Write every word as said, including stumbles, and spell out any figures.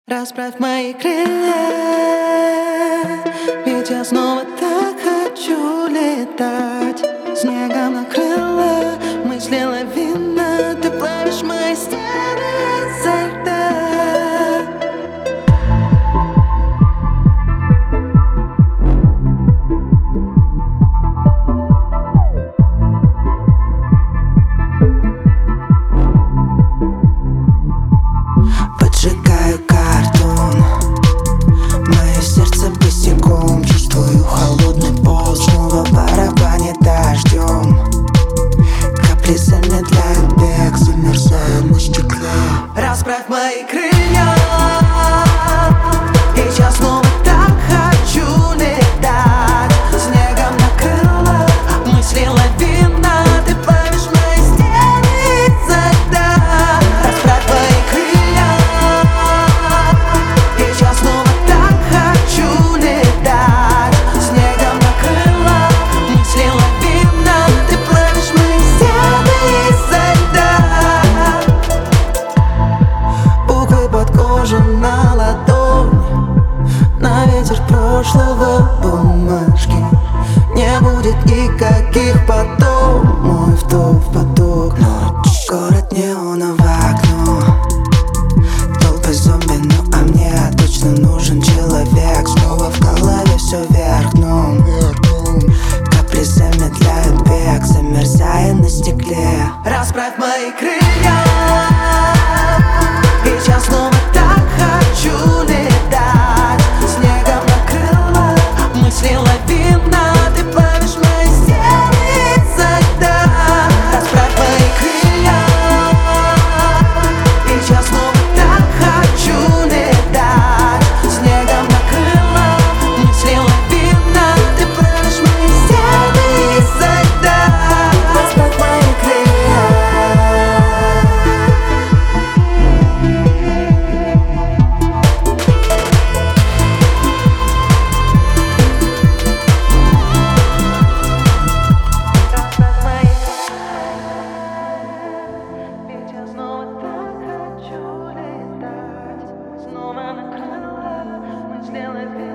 Расправь мои крылья, ведь я снова так хочу летать. Снегом накрыла мысли лавина, ты плавишь мои стены изо льда. Поджигаю картон, мое сердце босиком, чувствую холодный пол, снова барабанит дождем. Капли замедляют бег, замерзая на стекле. Расправь мои крылья, ведь я снова так хочу летать. Снегом накрыла мысли лавина, ты плавишь мои стены изо льда. Расправь мои крылья, ведь я снова так хочу летать. Снегом накрыла мысли лавина, ты плавишь мои стены изо льда. Буквы под кожей на ладони, на ветер прошлого бумажки. Не будет никаких потом, мой вдох в поток. Ночь, город неоново окно, толпы зомби, ну а мне точно нужен человек. Снова в голове все вверх дном, капли замедляют бег, замерзая на стекле. Расправь мои крылья, ведь я снова так хочу летать. Снегом накрыла мысли лавина, ты плавишь мои стены изо льда. Расправь мои крылья, ведь я снова так хочу летать. Снегом накрыла мысли лавина, ты плавишь мои стены изо льда. Расправь мои крылья. Ведь я снова так хочу летать. Снова накрыла мысли лавина.